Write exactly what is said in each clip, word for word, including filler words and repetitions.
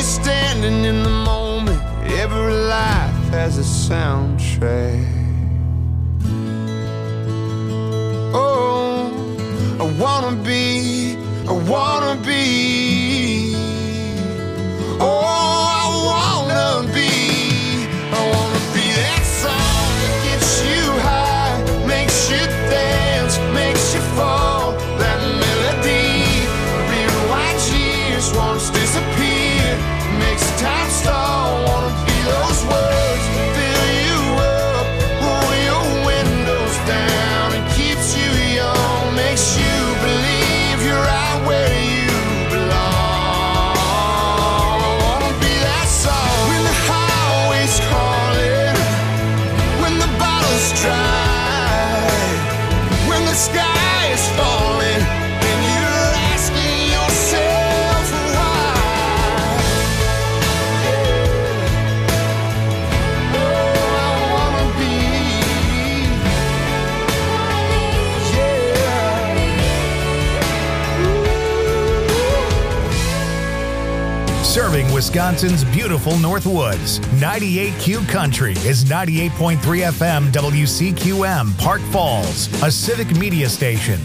standing in the moment. Every life has a soundtrack. Oh, I wanna be, I wanna be. Oh, I wanna be, I wanna be that song that gets you high, makes you dance, makes you fall. That melody, rewind years, once disappear, makes time stall. Wanna be those words that fill you up, roll your windows down, and keeps you young, makes you believe you're right where you belong. I wanna be that song when the highway's calling, when the bottle's dry, when the sky is falling, and you're asking yourself why. Yeah. Oh, I wanna be. Yeah. Serving Wisconsin's beautiful Northwoods, ninety-eight Q Country is ninety-eight point three F M W C Q M, Park Falls, a civic media station.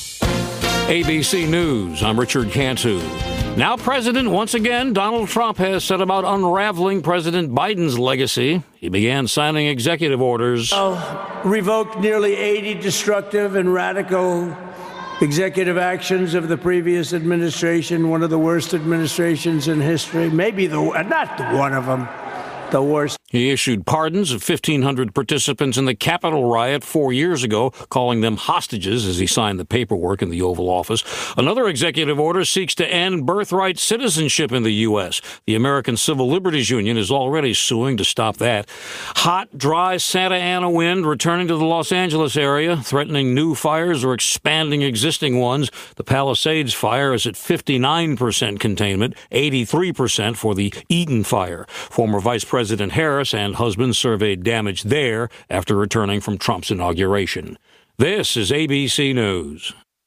A B C News, I'm Richard Cantu. Now president once again, Donald Trump has set about unraveling President Biden's legacy. He began signing executive orders. Revoked nearly eighty destructive and radical executive actions of the previous administration, one of the worst administrations in history, maybe the, not the one of them, the worst. He issued pardons of fifteen hundred participants in the Capitol riot four years ago, calling them hostages as he signed the paperwork in the Oval Office. Another executive order seeks to end birthright citizenship in the U S. The American Civil Liberties Union is already suing to stop that. Hot, dry Santa Ana wind returning to the Los Angeles area, threatening new fires or expanding existing ones. The Palisades fire is at fifty-nine percent containment, eighty-three percent for the Eaton fire. Former Vice President Harris and husband surveyed damage there after returning from Trump's inauguration. This is A B C News.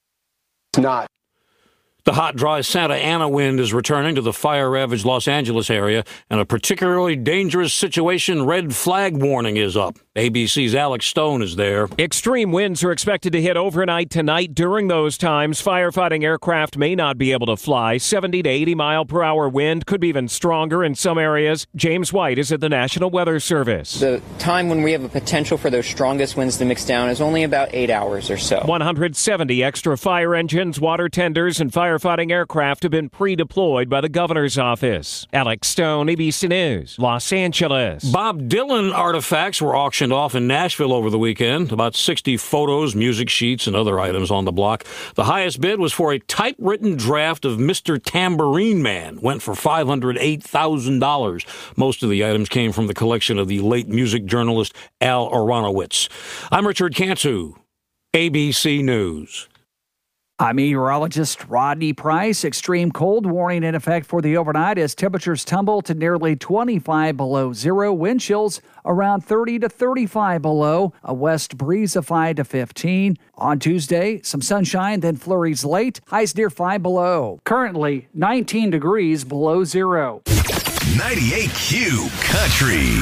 It's not. The hot, dry Santa Ana wind is returning to the fire-ravaged Los Angeles area, and a particularly dangerous situation red flag warning is up. A B C's Alex Stone is there. Extreme winds are expected to hit overnight tonight. During those times, firefighting aircraft may not be able to fly. seventy to eighty mile per hour wind could be even stronger in some areas. James White is at the National Weather Service. The time when we have a potential for those strongest winds to mix down is only about eight hours or so. one hundred seventy extra fire engines, water tenders, and firefighting aircraft have been pre-deployed by the governor's office. Alex Stone, A B C News, Los Angeles. Bob Dylan artifacts were auctioned off in Nashville over the weekend. About sixty photos, music sheets, and other items on the block. The highest bid was for a typewritten draft of Mister Tambourine Man. Went for five hundred eight thousand dollars. Most of the items came from the collection of the late music journalist Al Aronowitz. I'm Richard Cantu, A B C News. I'm meteorologist Rodney Price. Extreme cold warning in effect for the overnight as temperatures tumble to nearly twenty-five below zero. Wind chills around thirty to thirty-five below. A west breeze of five to fifteen. On Tuesday, some sunshine, then flurries late. Highs near five below. Currently, nineteen degrees below zero. ninety-eight Q Country.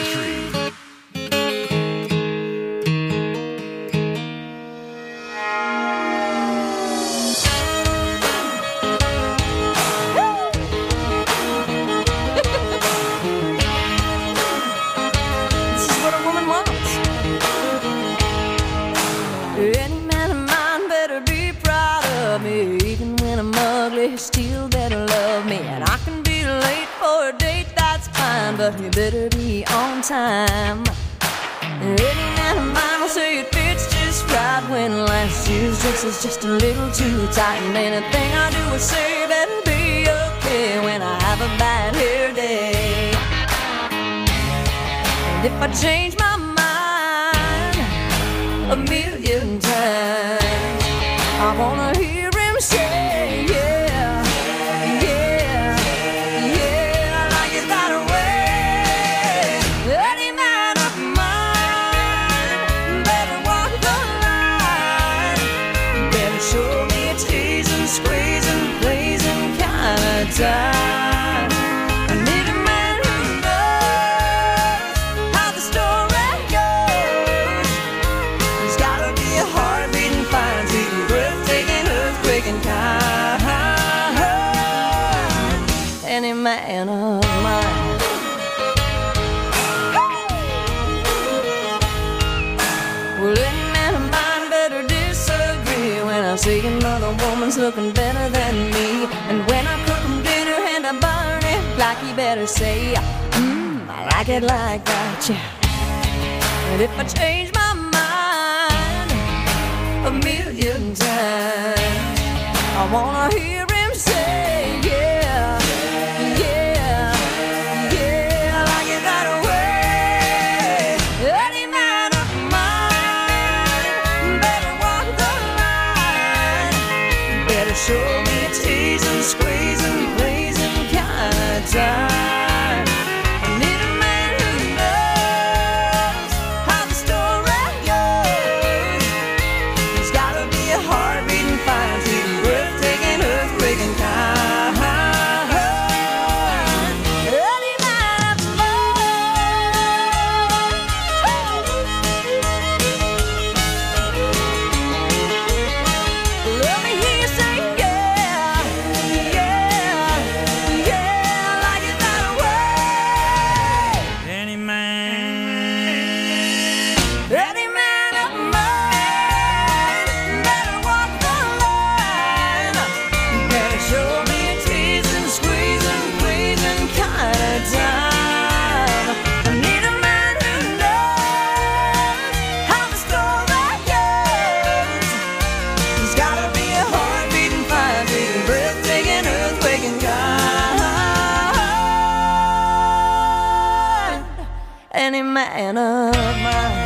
Still better love me, and I can be late for a date, that's fine, but you better be on time. Any man of mine will say it fits just right when last year's dress is just a little too tight, and anything I do or say better be okay when I have a bad hair day. And if I change my mind a million times, I wanna hear him say, yeah. Time. man of mine. Well, any man of mine better disagree when I see another woman's looking better than me. And when I cook him dinner and I burn it like he better say, mmm, I like it like that, yeah. And if I change my mind a million times, I wanna hear him say, yeah, yeah, yeah, I like it that way. Any man of mine better walk the line, better show me a teasing, squeezing, pleasing kind of time. I need a man who knows how the story goes. There's gotta be a heart-beating, fine-tuning, breathtaking, earthquaking kind. Any man of mine. Let me hear you say, yeah, yeah, yeah, I like it that way. Any man, Any man of mine better walk the line, better show me a teasing, squeezing, pleasing kind of time. I need a man who knows how the story goes. There's gotta be a heart-beating, fire-beating, breathtaking, earthquaking kind. Any man of mine.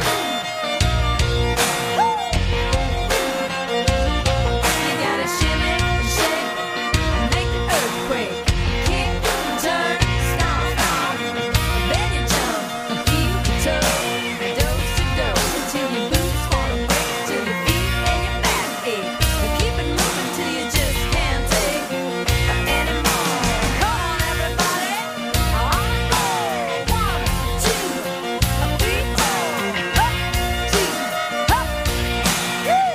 You gotta shimmy, shake, and make the earthquake. Kick, turn, stomp, stomp. Then you jump and feel the toe. Dose to dose until your boots wanna break, till your feet and your back ache. And keep it moving till you just can't take anymore. Come on, everybody. On the floor. One, two, three, four. Up, two, up. Woo!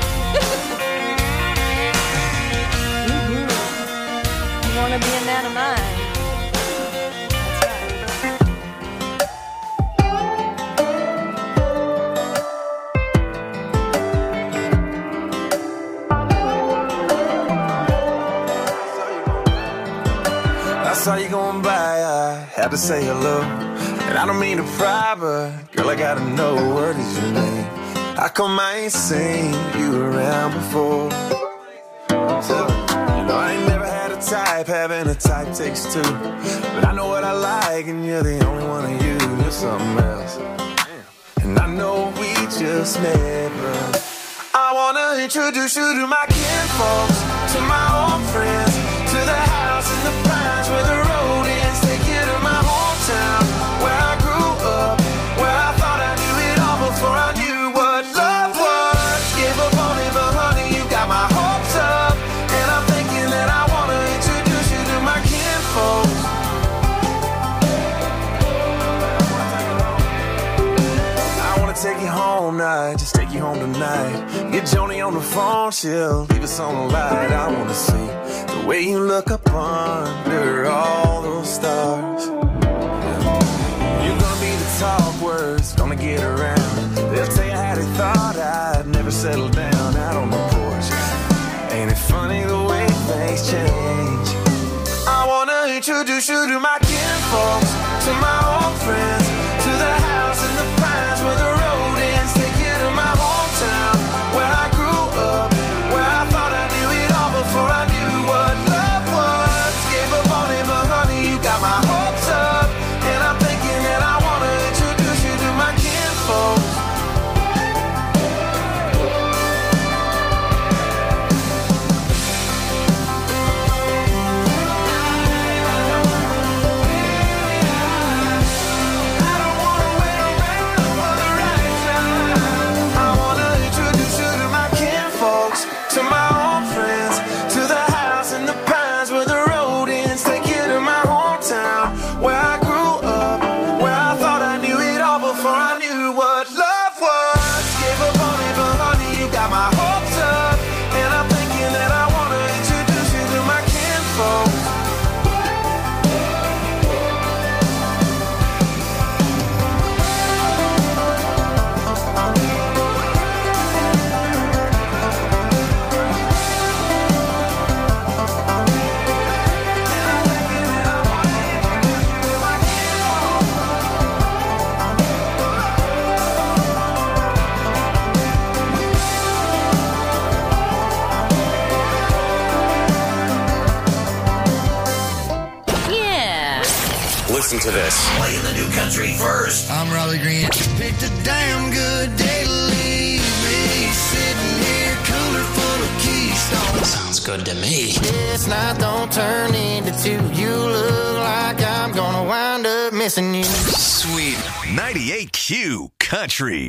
Mhm. You wanna be a man of mine? That's right. I saw you going by, I had to say hello. And I don't mean to pry, but girl, I gotta know, what is your name? How come I ain't seen you around before? So, you know, I ain't never had a type, having a type takes two. But I know what I like, and you're the only one of you. You're something else. And I know we just met, but I wanna introduce you to my kinfolks, to my old friends, to the house in the pines where the road ends. Take you to my hometown, where I grew up, where I thought I knew it all before I knew what love was. Gave up on it, but honey, you got my hopes up. And I'm thinking that I wanna introduce you to my kinfolks. I wanna take you home now, just take you home tonight. Get Joni on the phone, she'll leave us on the light. I wanna see the way you look up under all those stars. You're gonna be the talk words, gonna get around. They'll tell you how they thought I'd never settle down out on the porch. Ain't it funny the way things change? I wanna introduce you to my kinfolks, to my old friends, to the house in the pines where the road ends. Take you to my hometown, where I grew up, where I thought I knew it all before I knew what love was. Gave up on it, but honey, you got my hopes up. And I'm thinking that I wanna introduce you to my kinfolks. I Listen to this. Playing the new country first. I'm Raleigh Green. Picked a damn good day to leave me sitting here, cooler full of Keystone. Sounds good to me. This night don't turn into two. You look like I'm gonna wind up missing you. Sweet ninety-eight Q Country.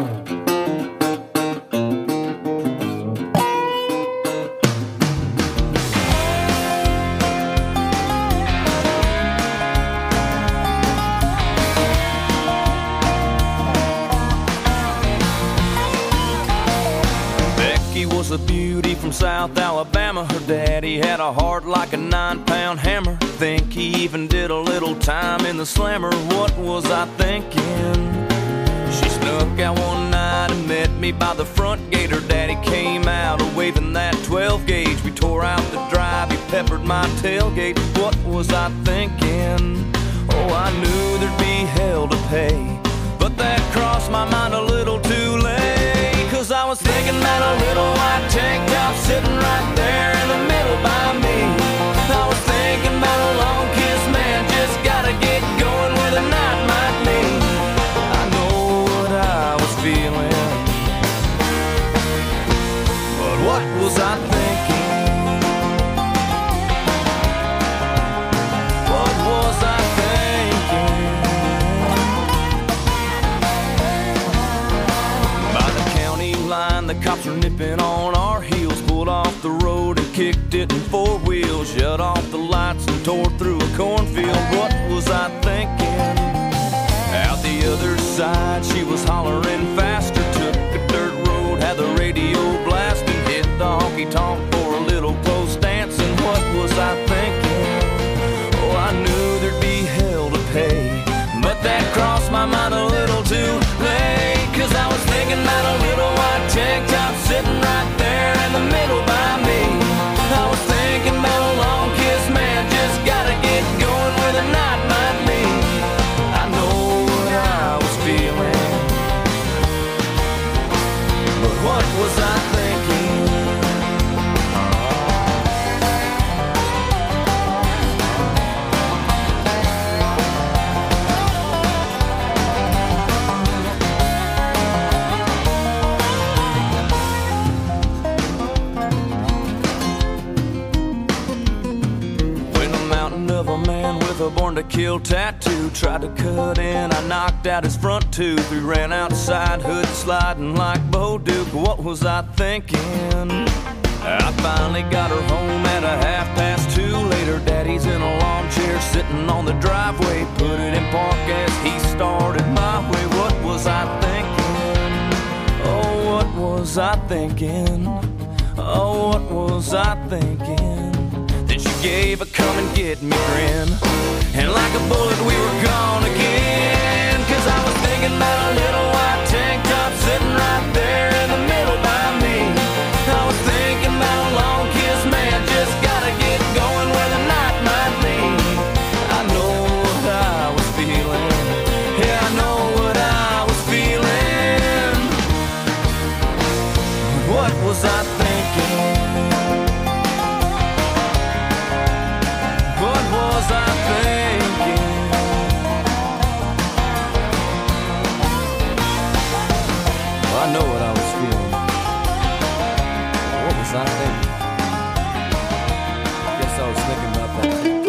Was a beauty from South Alabama. Her daddy had a heart like a nine-pound hammer. Think he even did a little time in the slammer. What was I thinking? She snuck out one night and met me by the front gate. Her daddy came out waving that twelve gauge. We tore out the drive, he peppered my tailgate. What was I thinking? Oh, I knew there'd be hell to pay, but that crossed my mind a little too late. Cause I was thinking about a little white tank top sitting right there in the middle by me. I was thinking about a long kiss, man, just gotta get going where the night might lead. I know what I was feeling, but what was I thinking? What was I thinking? By the county line, the cops were nipping on our heels. Pulled off the road and kicked it in four wheels. Shut off the lights and tore through a cornfield. What was I thinking? Out the other side, she was hollering faster. Took a dirt road, had the radio blasting. Hit the honky-tonk for a little post dancing. What was I thinking? Oh, I knew there'd be hell to pay, but that crossed my mind a little too late. Cause I was thinking about a little white tank top sitting right there in the middle by me. I was thinking about a long kiss, man, just gotta get going where the night might lead. I know what I was feeling, but what was I thinking? A born to kill tattoo tried to cut in, I knocked out his front tooth. We ran outside, hood sliding like Bo Duke. What was I thinking? I finally got her home at a half past two. Later, daddy's in a lawn chair sitting on the driveway. Put it in park as he started my way. What was I thinking? Oh, what was I thinking? Oh, what was I thinking? Then she gave a come and get me grin, and like a bullet we were gone again. Cause I was thinking about a little white tank top sitting right there in the middle by me. I was thinking about a long kiss, man, just gotta get going where the night might lead. I know what I was feeling, yeah, I know what I was feeling. What was I thinking? What was I thinking? Well, I know what I was feeling. What was I thinking? I guess I was thinking about that too.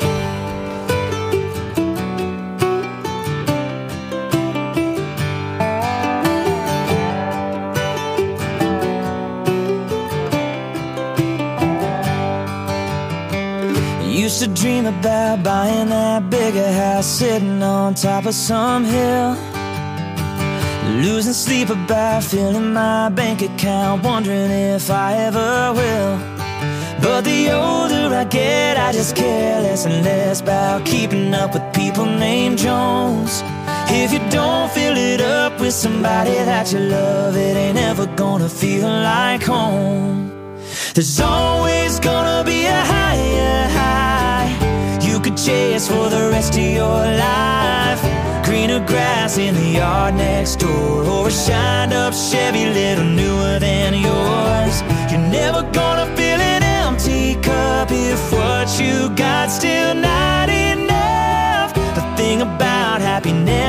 Used to dream about buying that bigger house, sitting on top of some hill, losing sleep about filling my bank account, wondering if I ever will. But the older I get, I just care less and less about keeping up with people named Jones. If you don't fill it up with somebody that you love, it ain't ever gonna feel like home. There's always gonna be a higher high you could chase for the rest of your life. Greener grass in the yard next door, or a shined up Chevy little newer than yours. You're never gonna fill an empty cup if what you got still not enough.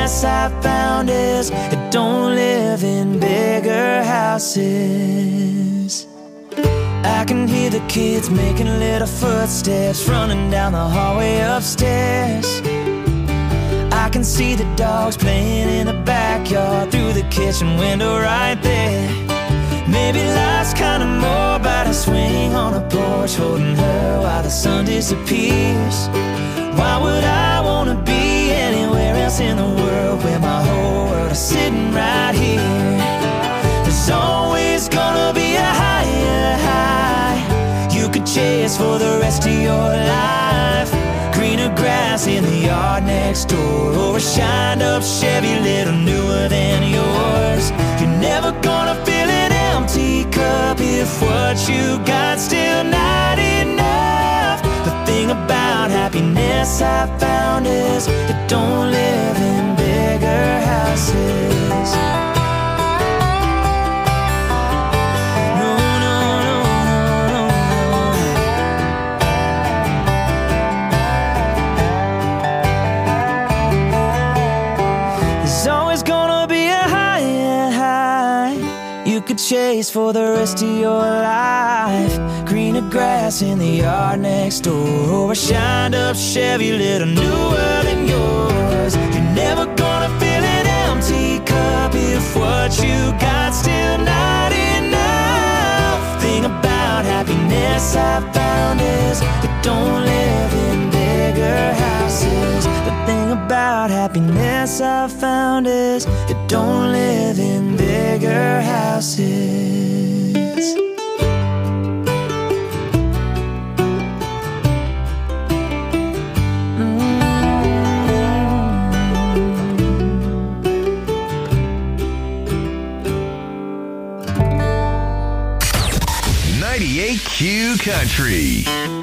happiness I found is it don't live in bigger houses. I can hear the kids making little footsteps running down the hallway upstairs. I can see the dogs playing in the backyard through the kitchen window right there. Maybe life's kinda more about a swing on a porch holding her while the sun disappears. Why would I wanna be anywhere else in the world where my whole world is sitting right here? There's always gonna be a higher high you could chase for the rest of your life. Greener grass in the yard next door, or a shined up Chevy little newer than yours. You're never gonna fill an empty cup if what you got still not enough. The thing about happiness I found is it don't live in bigger houses. Chase for the rest of your life. Greener grass in the yard next door, or a shined up Chevy little newer than yours. You're never gonna fill an empty cup if what you got still not enough. Thing about happiness I found is it don't live in bigger houses. The thing about happiness I found is it don't live in bigger houses. ninety-eight Q Country.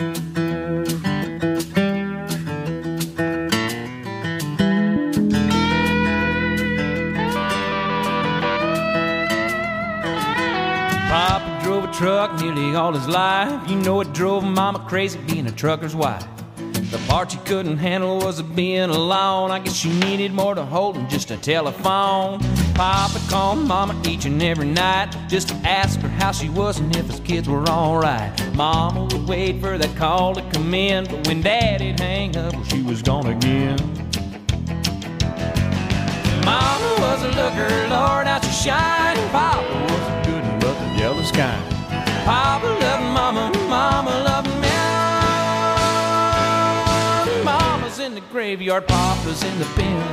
Truck nearly all his life. You know it drove Mama crazy being a trucker's wife. The part she couldn't handle was being alone. I guess she needed more to hold than just a telephone. Papa called Mama each and every night just to ask her how she was and if his kids were alright. Mama would wait for that call to come in, but when Daddy'd hang up, well, she was gone again. Mama was a looker, Lord, how she shined. Papa was a good one, but the jealous kind. Papa loved Mama, Mama loved me. Mama's in the graveyard, Papa's in the pen.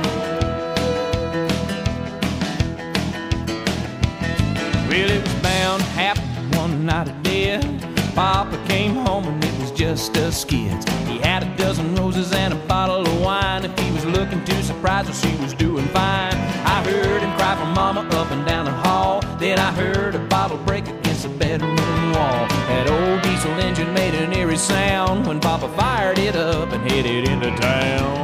Well, it was bound to happen one night of death. Papa came home and it was just us skids. He had a dozen roses and a bottle of wine. If he was looking too surprised, well, she was doing fine. I heard him cry for Mama up and down the hall. Then I heard a bottle break against the bedroom wall. That old diesel engine made an eerie sound when Papa fired it up and headed into town.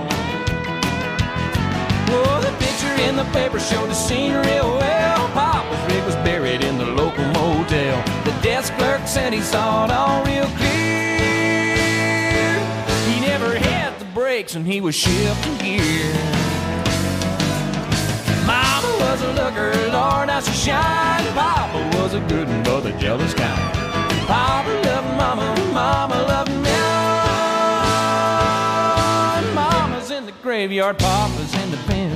Oh, the picture in the paper showed the scene real well. Papa's rig was buried in the local motel. The desk clerk said he saw it all real clear. He never had the brakes and he was shifting gear. Mama was a looker, Lord, how she shined. Papa was a good one, but the jealous kind. Papa loved Mama, Mama loved me. Mama's in the graveyard, Papa's in the pen.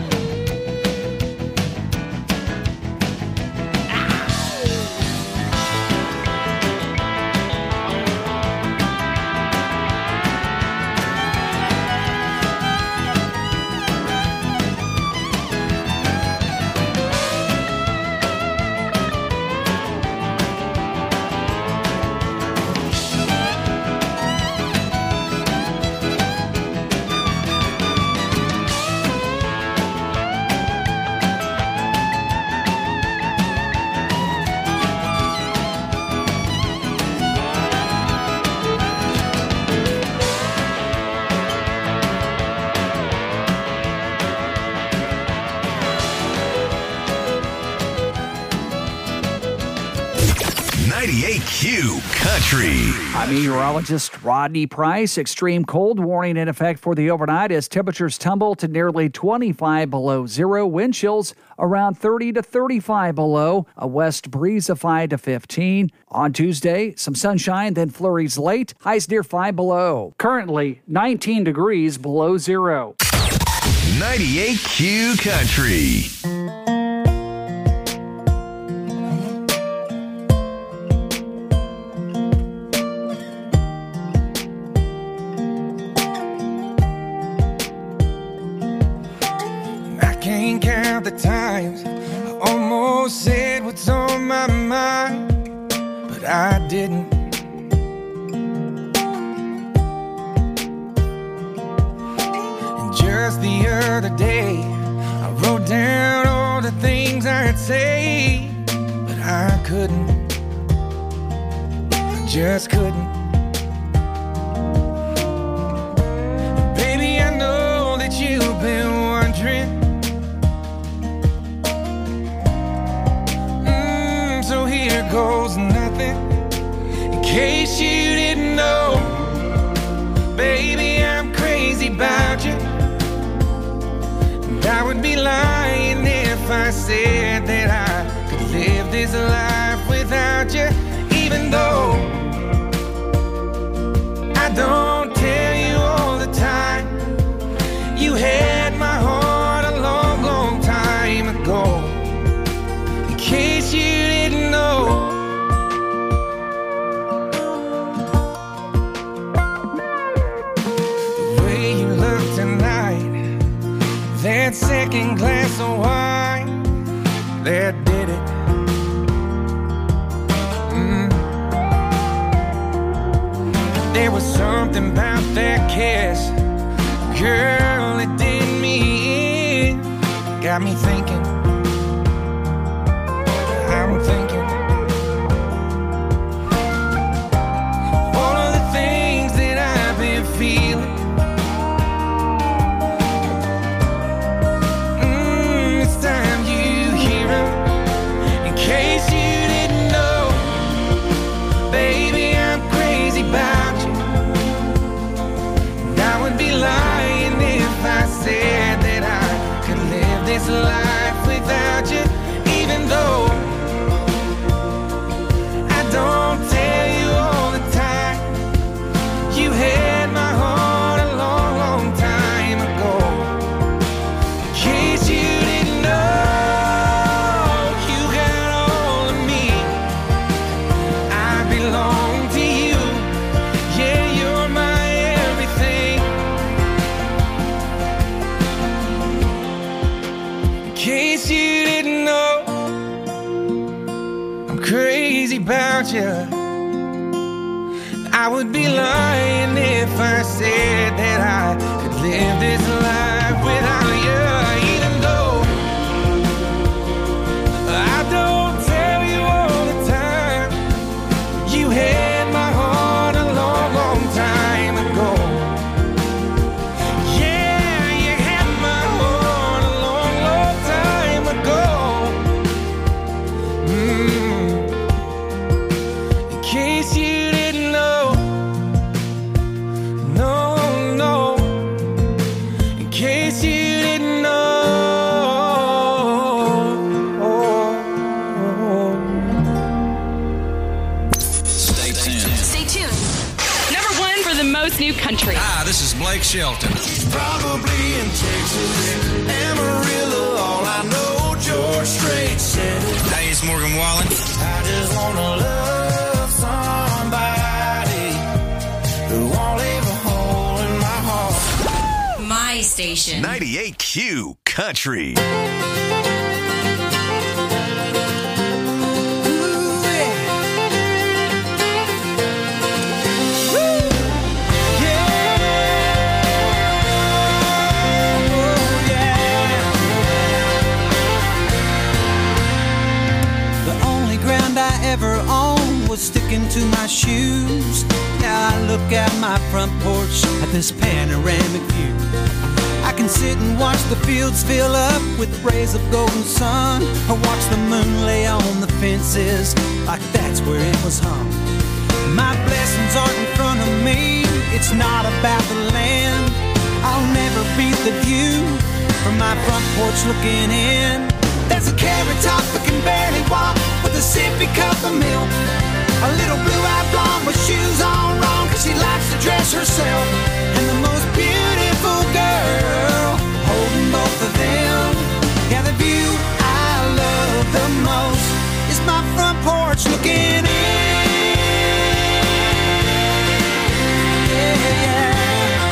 Q Country. I'm meteorologist Rodney Price. Extreme cold warning in effect for the overnight as temperatures tumble to nearly twenty-five below zero. Wind chills around thirty to thirty-five below. A west breeze of five to fifteen. On Tuesday, some sunshine, then flurries late. Highs near five below. Currently, nineteen degrees below zero. ninety-eight Q Country. Can't count the times I almost said what's on my mind, but I didn't. And just the other day I wrote down all the things I'd say, but I couldn't. I just couldn't. Baby, I know that you've been wondering. So here goes nothing. In case you didn't know, baby, I'm crazy about you. And I would be lying if I said that I could live this life without you. Even though I don't tell you all the time, you had my heart a long, long time ago. In case you didn't know, the way you look tonight, that second glass of wine, that did it. Mm. There was something about that kiss, girl, it did me in. Got me thinking, I'm thinking all of the things that I've been feeling. Mm, it's time you hear them. In case you didn't know, baby, I'm crazy about you. And I would be lying if I said that I could live this life without you. Even though don't tell you all the time, you had my heart a long, long time ago. In case you didn't know, you got all of me. I belong to you. Yeah, you're my everything. In case you didn't know, I'm crazy about you. I would be lying if I said that I could live this life without you. Even though I don't tell you all the time, you had my heart a long, long time ago. Yeah, you had my heart a long, long time ago. Mm. In case you didn't know, no, no. In case you didn't know. Stay tuned. Stay tuned. Number one for the most new country. Hi, this is Blake Shelton. Probably in Texas, Amarillo, all I know, George Strait said it. Hey, it's Morgan Wallen. I just wanna love somebody who won't leave a hole in my heart. My station. ninety-eight Q Country. Ever owned was sticking to my shoes. Now I look out my front porch at this panoramic view. I can sit and watch the fields fill up with rays of golden sun, or watch the moon lay on the fences like that's where it was hung. My blessings aren't in front of me, it's not about the land. I'll never beat the view from my front porch looking in. There's a carrot top that can barely walk with a sippy cup of milk. A little blue-eyed blonde with shoes on wrong, cause she likes to dress herself. And the most beautiful girl holding both of them. Yeah, the view I love the most is my front porch looking in. Yeah, yeah.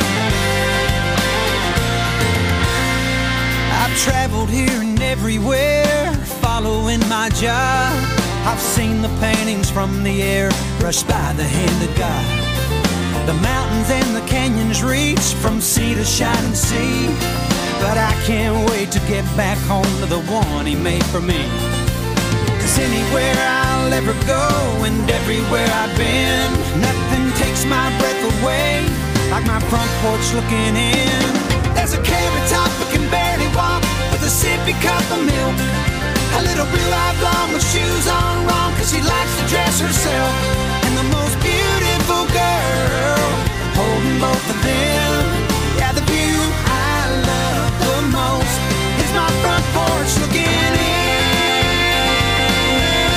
I've traveled here and everywhere, following my job. I've seen the paintings from the air, brushed by the hand of God. The mountains and the canyons reach from sea to shining sea. But I can't wait to get back home to the one he made for me. Cause anywhere I'll ever go and everywhere I've been, nothing takes my breath away like my front porch looking in. There's a carrot top that can barely walk with a sippy cup of milk. A little blue-eyed blonde with shoes on wrong, cause she likes to dress herself. And the most beautiful girl holding both of them. Yeah, the view I love the most is my front porch looking in.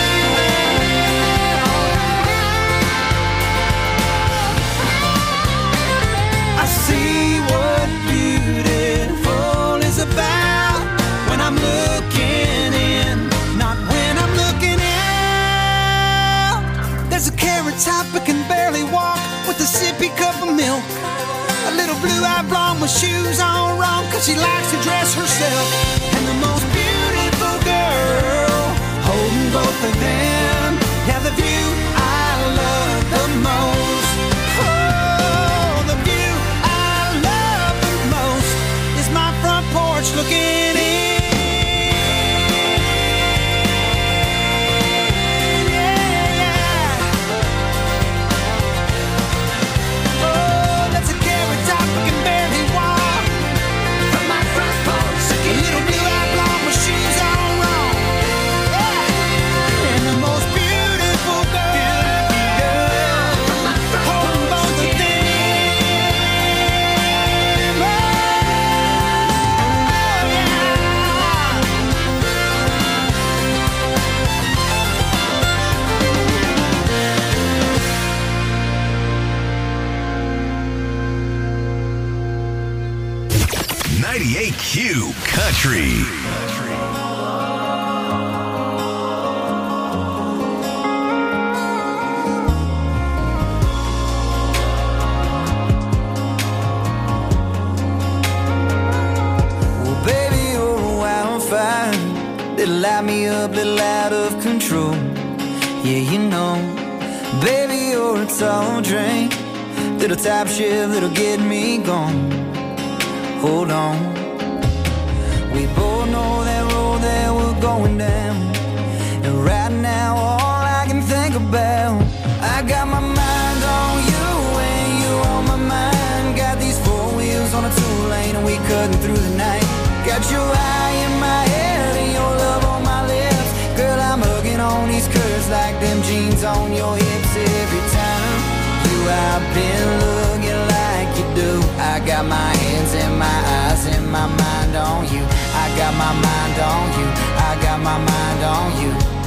I see what beautiful is about when I'm looking in, not when I'm looking out. There's a carrot top that can barely walk with a sippy cup of milk. A little blue-eyed blonde with shoes on wrong, cause she likes to dress herself. And the most beautiful girl holding both of them. Yeah, the view I love the most. Oh, the view I love the most is my front porch looking in. ninety-eight Q Country. Well, baby, you're a wildfire, little light me up, little out of control. Yeah, you know, baby, you're a tall drink, little top shift, little get me gone. Hold on, we both know that road that we're going down. And right now all I can think about, I got my mind on you and you on my mind. Got these four wheels on a two-lane and we cutting through the night. Got your eye in my head and your love on my lips. Girl, I'm hugging on these curves like them jeans on your hips. Every time you I've been looking like you do. I got my hands and my eyes and my mind on you. I got my mind on you. I got my mind on you.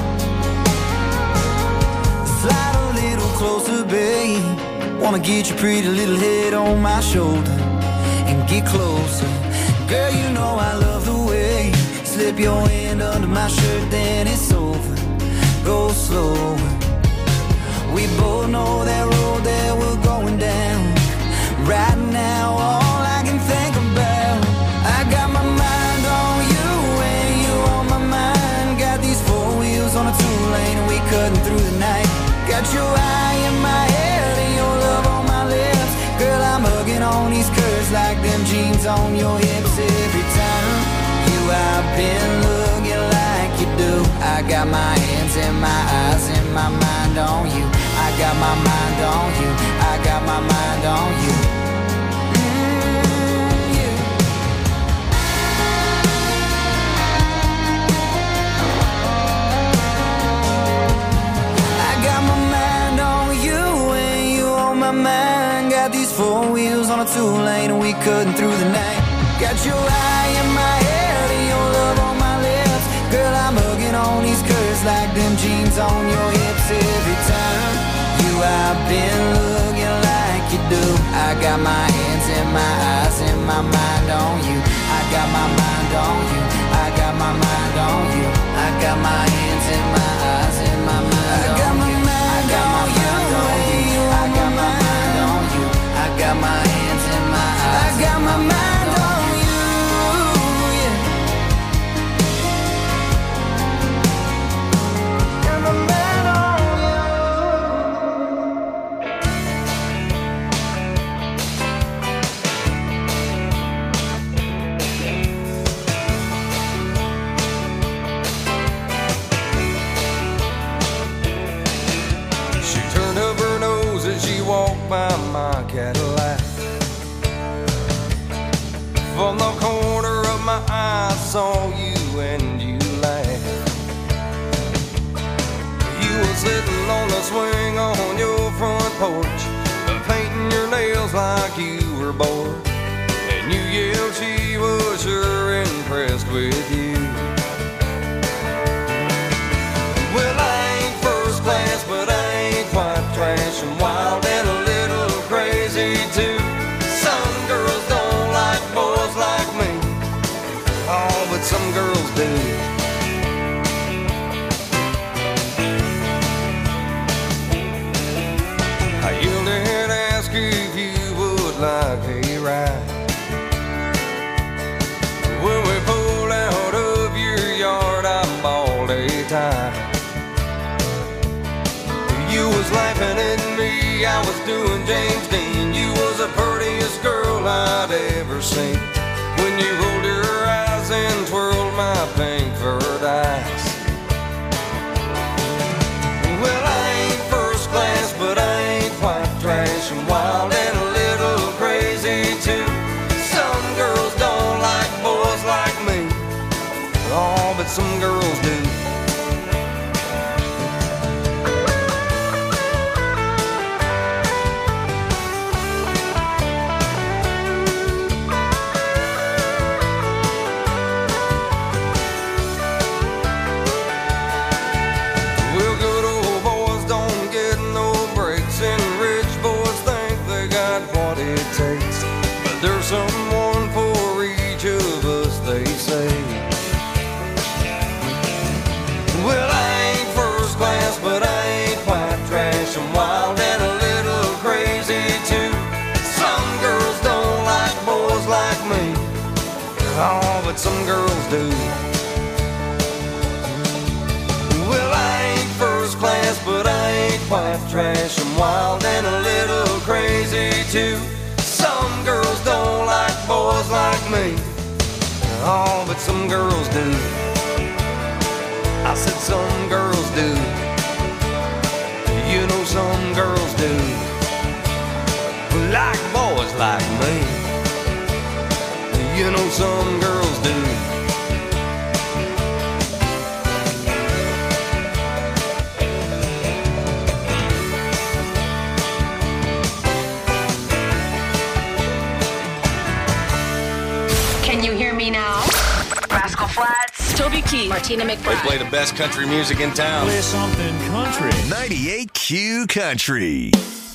Slide a little closer, babe. Wanna get your pretty little head on my shoulder and get closer. Girl, you know I love the way you slip your hand under my shirt, then it's over. Go slower. We both know that road that we're going down. Right now, all I can think about, I got my mind on you and you on my mind. Got these four wheels on a two-lane and we cutting through the night. Got your eye in my head and your love on my lips. Girl, I'm hugging on these curves like them jeans on your hips. Every time you I've been looking like you do. I got my hands and my eyes and my mind on you. I got my mind on you. I got my mind on you. Mm, yeah. I got my mind on you going too late and we cutting through the night. Got your eye in my head and your love on my lips. Girl, I'm hugging on these curves like them jeans on your hips. Every time you I've been looking like you do. I got my hands and my eyes and my mind on you. I got my mind on you. I got my mind on you. I got my hands and my eyes and my mind on you. I got my mind on you. I got my mind on you. I got my hands and my eyes. I got my mind on you. By my Cadillac. From the corner of my eye, I saw you and you laughed. You were sitting on the swing on your front porch, painting your nails like you were bored. And you yelled she was sure impressed with you. Well, I ain't first class, but I ain't quite trash and wild and a little crazy too. Some girls don't like boys like me. Oh, but some girls do. I yelled and asked if you would like a ride. When we pulled out of your yard, I bawled a tie. You was laughing at me, I was doing James Dean. You was the prettiest girl I'd ever seen. When you rolled your eyes and twirled my pink furred eyes. Well, I ain't first class, but I ain't quite trash and wild and a little crazy too. Some girls don't like boys like me. Oh, but some girls do. There's someone for each of us, they say. Well, I ain't first class, but I ain't quite trash. I'm wild and a little crazy too. Some girls don't like boys like me. Oh, but some girls do. Well, I ain't first class, but I ain't quite trash. I'm wild and a little crazy too. Some girls don't like boys like me. Oh, but some girls do. I said some girls do. You know some girls do. Like boys like me. You know some girls do. Can you hear me now? Rascal Flatts, Toby Keith, Martina McBride. They play the best country music in town. Play something country. ninety-eight Q Country.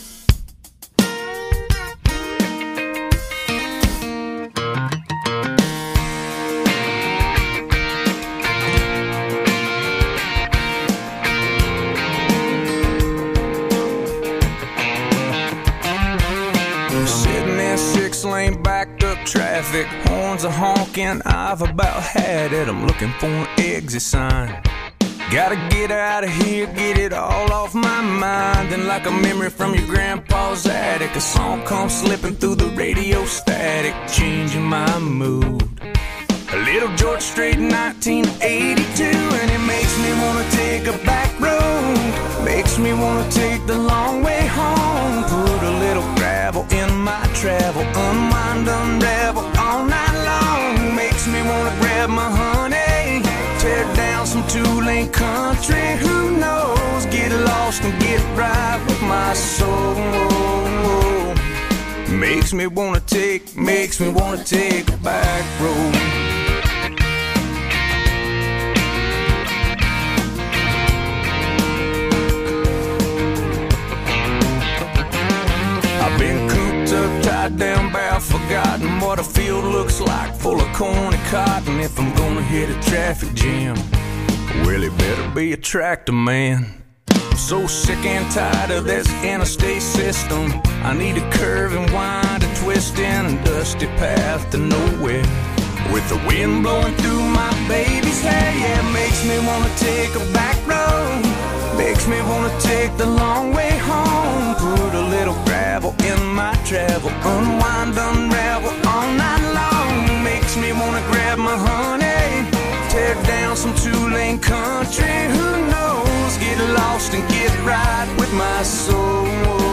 Sitting in six lane backed up traffic, horns are honking, I've about had it. I'm looking for an exit sign. Gotta get out of here, get it all off my mind. And like a memory from your grandpa's attic, a song comes slipping through the radio static, changing my mood. A little George Strait nineteen eighty-two, and it makes me wanna take a back road, makes me wanna take the long way home. Put a little gravel in my travel, unwind, unravel all night long. Makes me wanna grab my honey, tear down some two-lane country. Who knows, get lost and get right with my soul. makes me wanna take, makes me wanna take a back road. I've been cooped up, tied down, bound, forgotten what a field looks like, full of corn and cotton. If I'm gonna hit a traffic jam, well, it better be a tractor man. I'm so sick and tired of this interstate system. I need a curve and wind, a twist in a dusty path to nowhere. With the wind blowing through my baby's hair, yeah, it makes me wanna take a back road. Makes me wanna take the long way home. Put a little gravel in my travel, unwind, unravel all night long. Makes me wanna grab my honey, tear down some two-lane country. Who knows? Get lost and get right with my soul.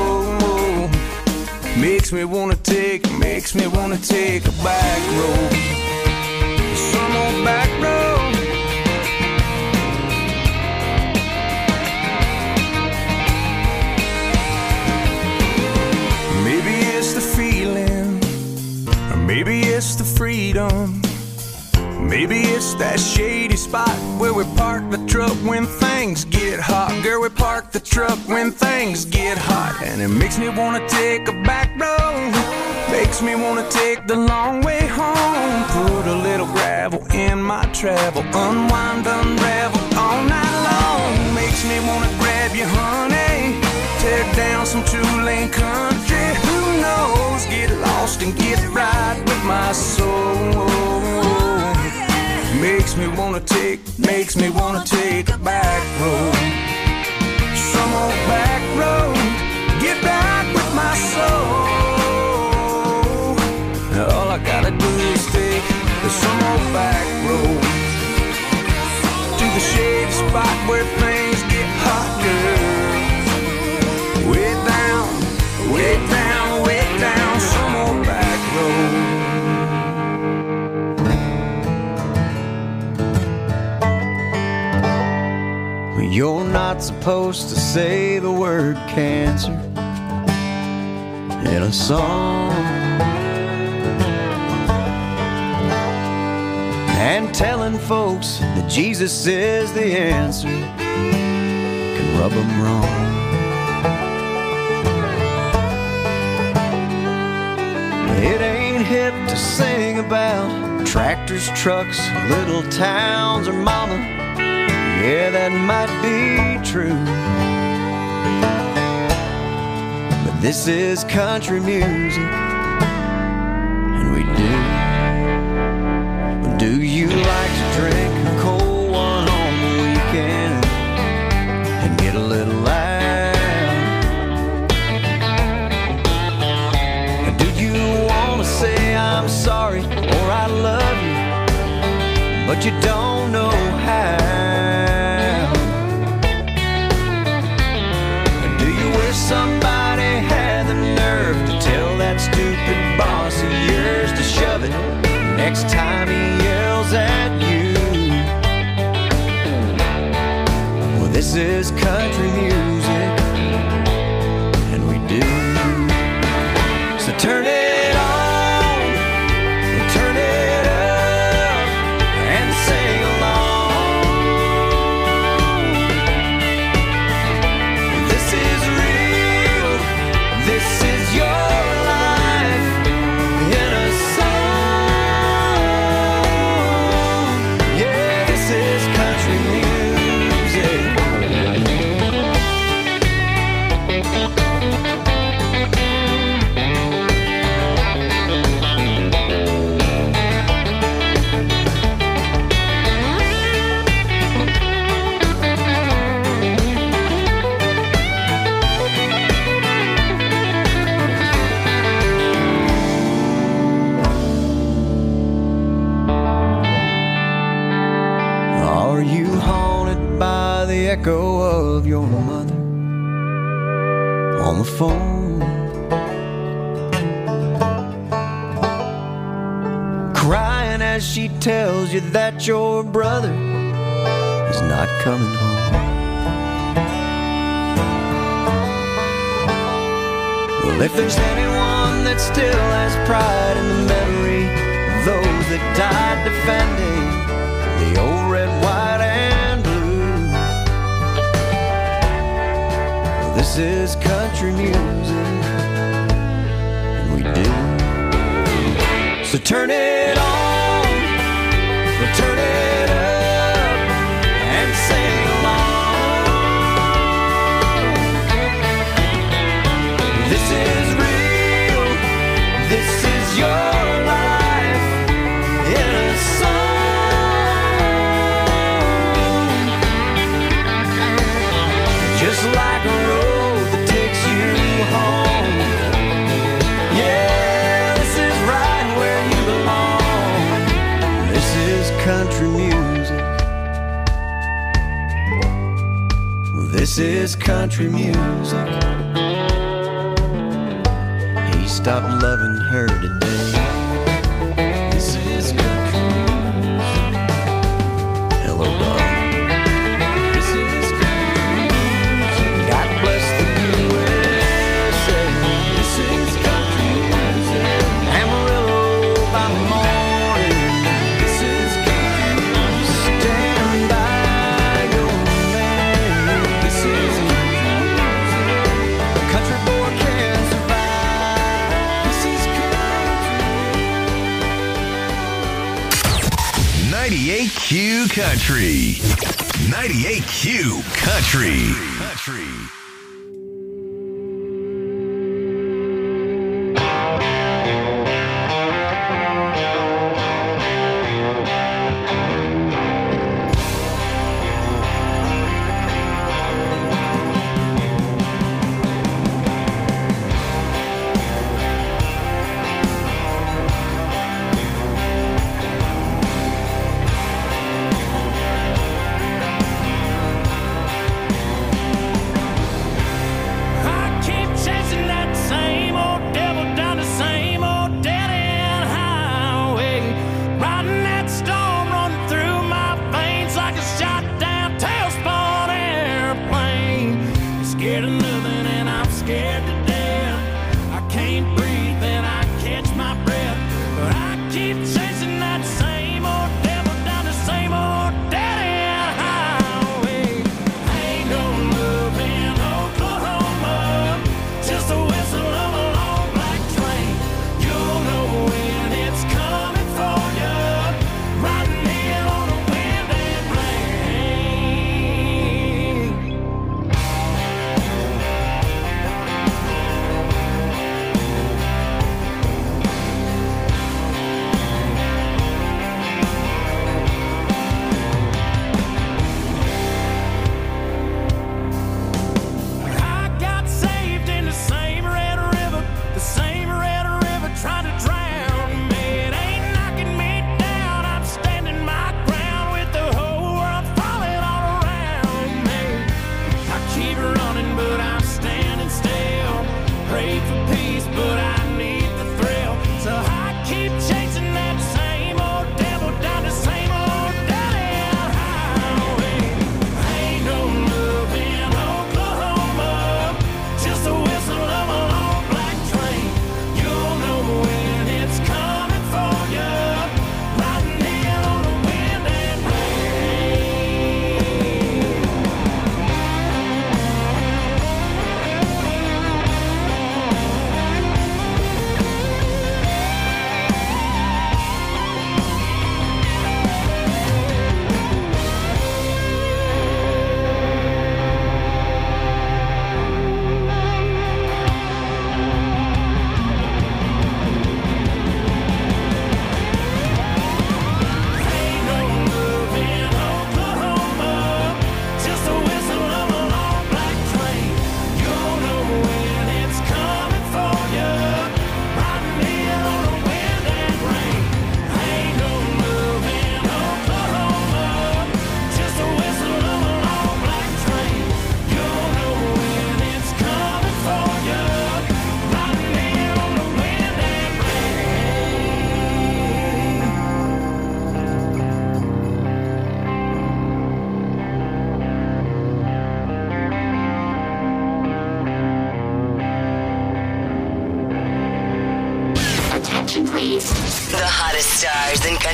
Makes me wanna take, makes me wanna take a back road. Some old back road. Maybe it's the feeling, or maybe it's the freedom. Maybe it's that shady spot where we park the truck when things get hot. Girl, we park the truck when things get hot. And it makes me wanna take a back road. Makes me wanna take the long way home. Put a little gravel in my travel, unwind, unravel all night long. Makes me wanna grab you, honey, tear down some two-lane country. Who knows? Get lost and get right with my soul. Makes me wanna take, makes me wanna take a back road. Some old back road, get back with my soul. All I gotta do is take some old back road to the shady spot where things get hot, girl. Way down, way down, way down, some old back road. You're not supposed to say the word cancer in a song. And telling folks that Jesus is the answer can rub them wrong. It ain't hip to sing about tractors, trucks, little towns, or mama. Yeah, that might be true, but this is country music, and we do. Do you like to drink a cold one on the weekend and get a little loud? Do you want to say I'm sorry or I love you, but you don't know how? Somebody had the nerve to tell that stupid boss of yours to shove it next time he yells at you? Well, this is country music, and we do. So turn it on, turn it up, and sing along. This is real. This is your life in a song. Yeah, this is country music. Are you haunted by the echo of your mother on the phone, crying as she tells you that your brother is not coming home? Well, if there's anyone one that still has pride in the memory of those that died defending the old red, white, and blue. Well, this is country music, and we do. So turn it on, we'll turn it up, and sing along. This is real, this is your life in a song. Just like a road that takes you home. Yeah, this is right where you belong. This is country music. This is country music. He stopped loving her today. This is country music. Hello, darling. This is country music. God bless the U S A. This is country music. Amarillo by the morning. This is country music. Stand by your man. This is country music. A country boy can survive. This is ninety-eight Q Country. ninety-eight Q Country. Country.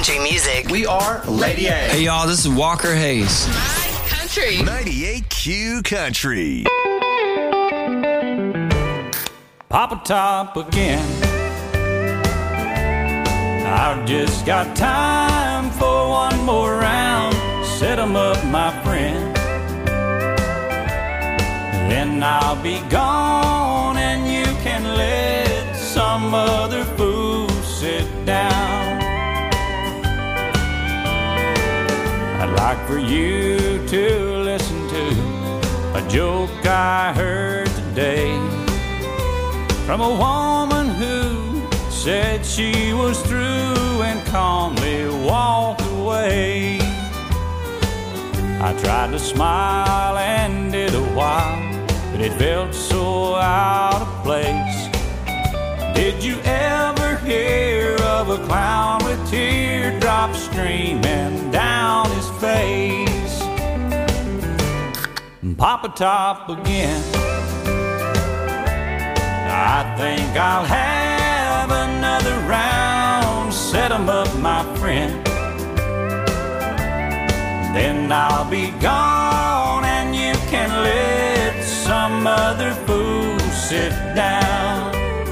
country music. We are Lady A. Hey, y'all, this is Walker Hayes. My country. ninety-eight Q Country. Papa Top again. I've just got time for one more round. Set 'em up, my friend. Then I'll be gone and you can let some other fool sit down. I'd like for you to listen to a joke I heard today from a woman who said she was through and calmly walked away. I tried to smile and did a while, but it felt so out of place. Did you ever hear of a clown with teardrops streaming down his face? Papa Top again. I think I'll have another round. Set 'em up, my friend. Then I'll be gone and you can let some other fool sit down.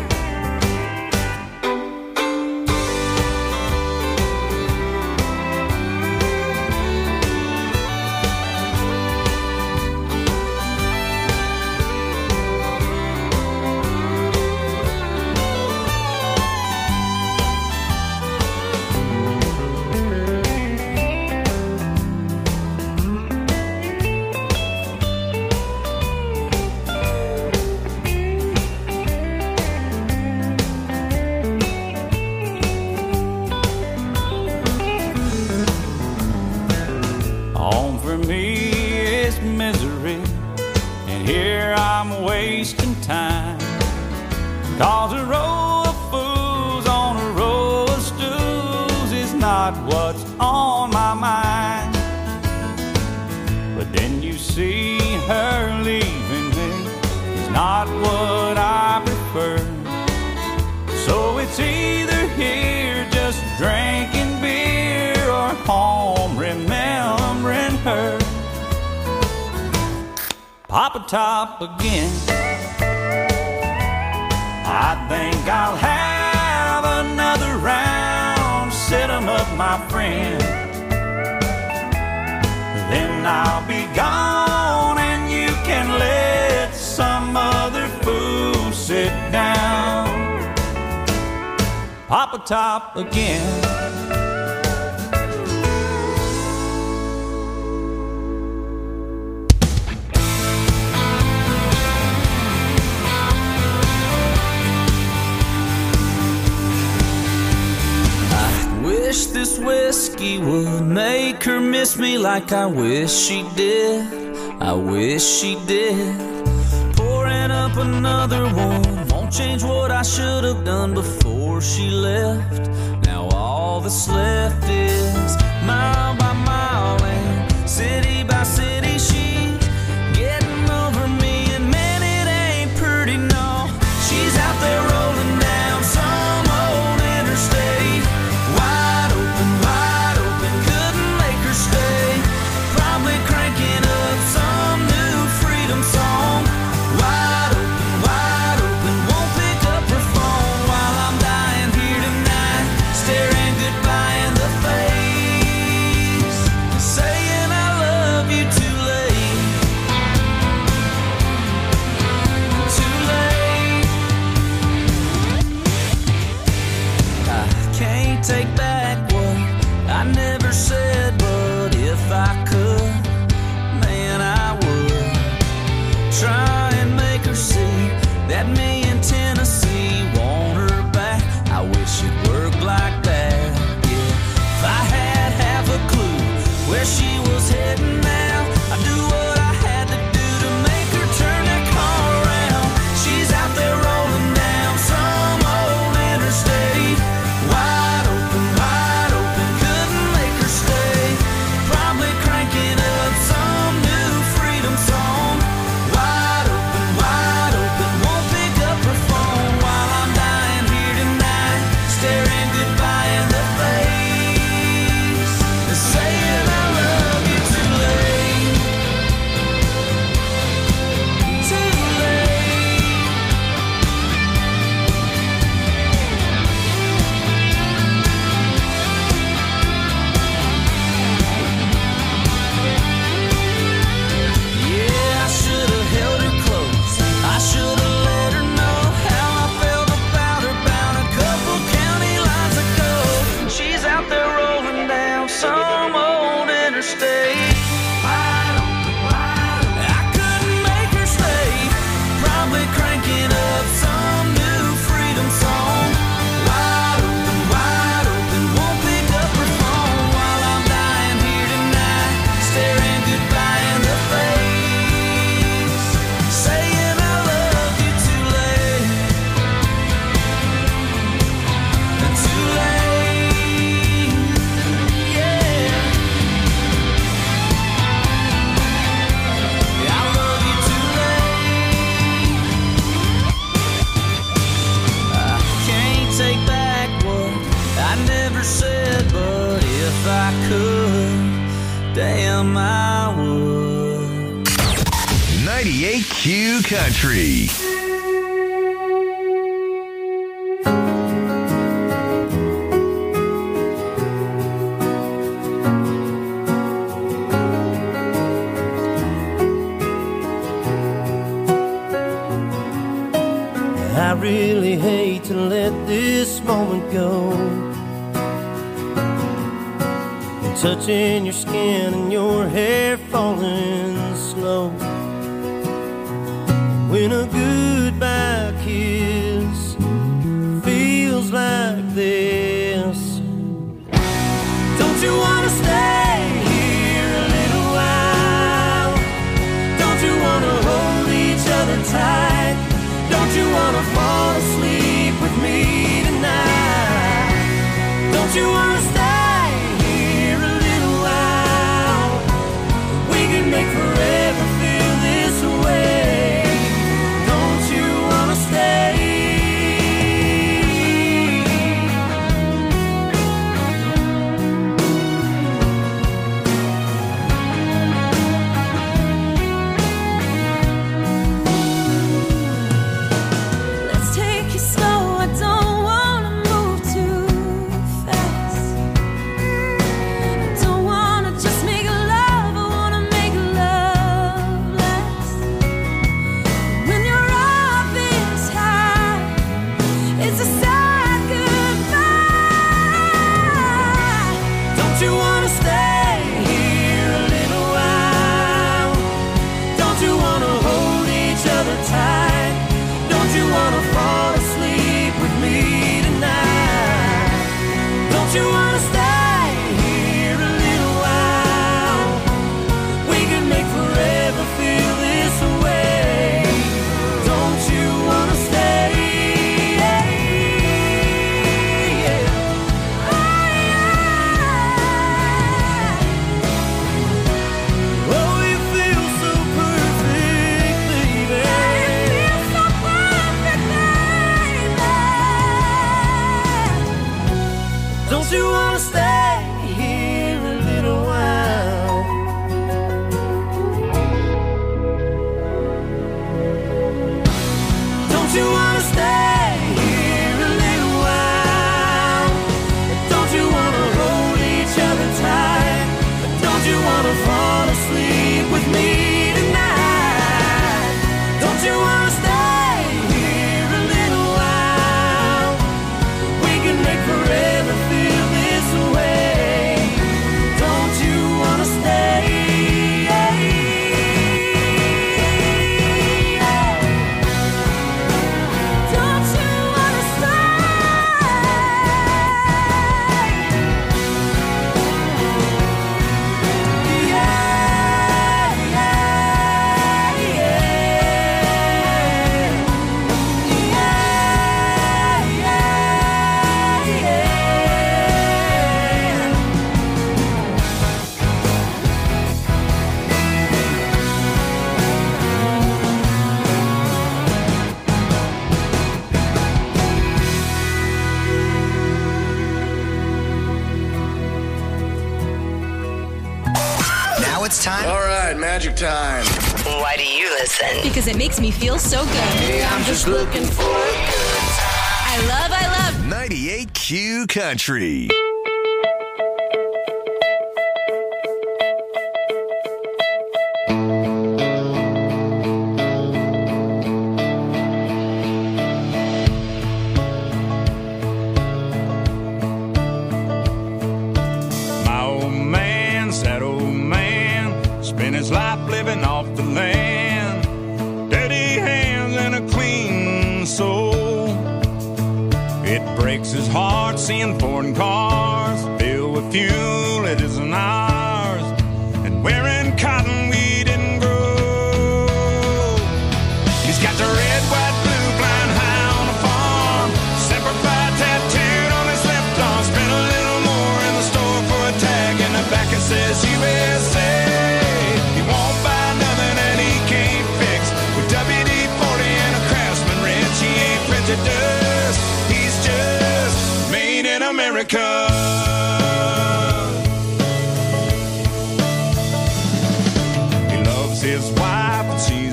Cause a row of fools on a row of stools is not what's on my mind. But then you see her leaving me is not what I prefer. So it's either here just drinking beer or home remembering her. Papa Top again. I think I'll have another round. Set 'em up, my friend. Then I'll be gone and you can let some other fool sit down. Papa Top again. Wish this whiskey would make her miss me like I wish she did. I wish she did. Pouring up another one won't change what I should have done before she left. Now all that's left is mile by mile and city by city she's getting over me, and man, it ain't pretty, no. She's out there rolling down some old interstate. Wide open, wide open, couldn't make her stay. Probably cranking up some new freedom song. Wide open, wide open, won't pick up her phone while I'm dying here tonight, staring goodbye in the face. I could, damn I would. ninety-eight Q Country. I really hate to let this moment go. Touching your skin and your hair falling slow. When a goodbye kiss feels like this. Don't you wanna stay here a little while? Don't you wanna hold each other tight? Don't you wanna fall asleep with me tonight? Don't you wanna stay here a little while? We can make forever feel this way. Don't you wanna stay? Magic time. Why do you listen? Because it makes me feel so good. Hey, I'm just looking for a good time. I love, I love ninety-eight Q Country. Seeing foreign cars filled with fuel it isn't ours, and wearing cotton we didn't grow. He's got the red, white, blue, blind high on the farm, Semper Fi tattooed on his left arm. Spent a little more in the store for a tag, and the back it says U S A. He won't buy nothing that he can't fix. With W D forty and a Craftsman wrench, he ain't printed dust. He's just America.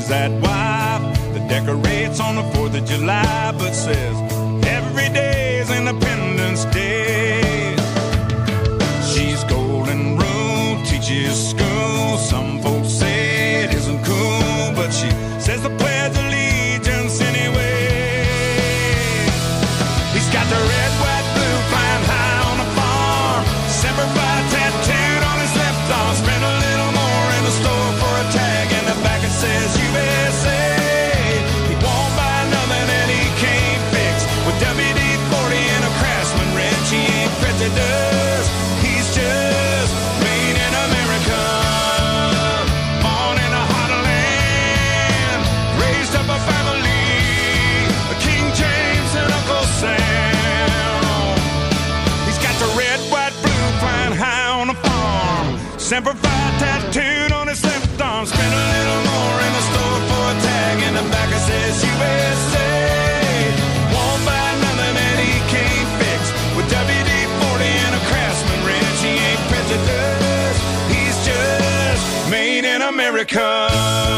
that wife that decorates on the fourth of July, but says every day is Independence Day. She's golden rule, teaches school. Some folks say it isn't cool, but she says the Pledge of Allegiance anyway. He's got the red, white, blue flying high on the farm. Semper Fi tattooed on his left arm. Spent a little more in the store for a tag. In the back it says U S A. He won't buy nothing that he can't fix. With W D forty and a Craftsman wrench, he ain't prejudiced. He's just made in America. Born in a hot land. Raised up a family. King James and Uncle Sam. He's got the red, white, blue flying high on the farm. Semper Fi tattooed on his left arm. Spent a little more in the store for a tag. In the back it says U S A. Won't buy nothing that he can't fix. With W D forty and a Craftsman wrench, he ain't prejudiced. He's just made in America.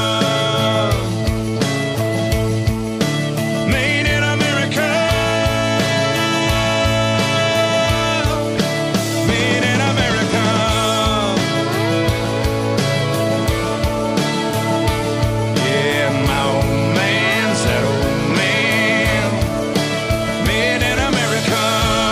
Made in America. Made in America. Yeah, my old man said, old man, made in America.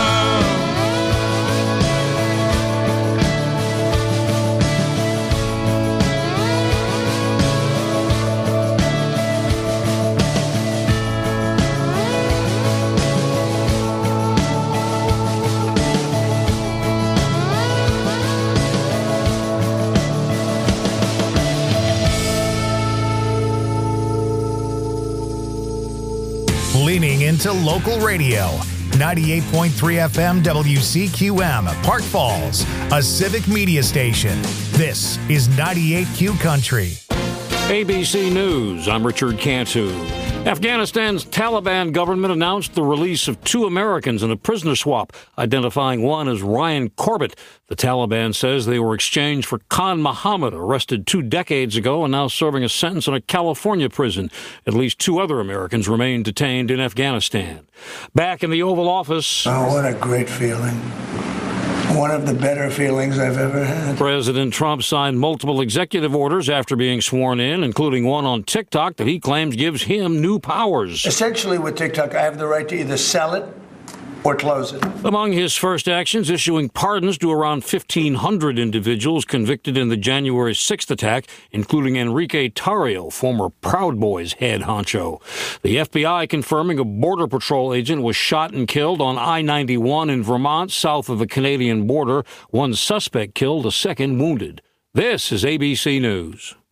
Leaning into local radio. ninety-eight point three F M W C Q M, Park Falls, a civic media station. This is ninety-eight Q Country. A B C News, I'm Richard Cantu. Afghanistan's Taliban government announced the release of two Americans in a prisoner swap, identifying one as Ryan Corbett. The Taliban says they were exchanged for Khan Muhammad, arrested two decades ago and now serving a sentence in a California prison. At least two other Americans remain detained in Afghanistan. Back in the Oval Office. Oh, what a great feeling. One of the better feelings I've ever had. President Trump signed multiple executive orders after being sworn in, including one on TikTok that he claims gives him new powers. Essentially, with TikTok, I have the right to either sell it or close it. Among his first actions, issuing pardons to around fifteen hundred individuals convicted in the January sixth attack, including Enrique Tarrio, former Proud Boys head honcho. The F B I confirming a Border Patrol agent was shot and killed on I ninety-one in Vermont, south of the Canadian border. One suspect killed, a second wounded. This is A B C News.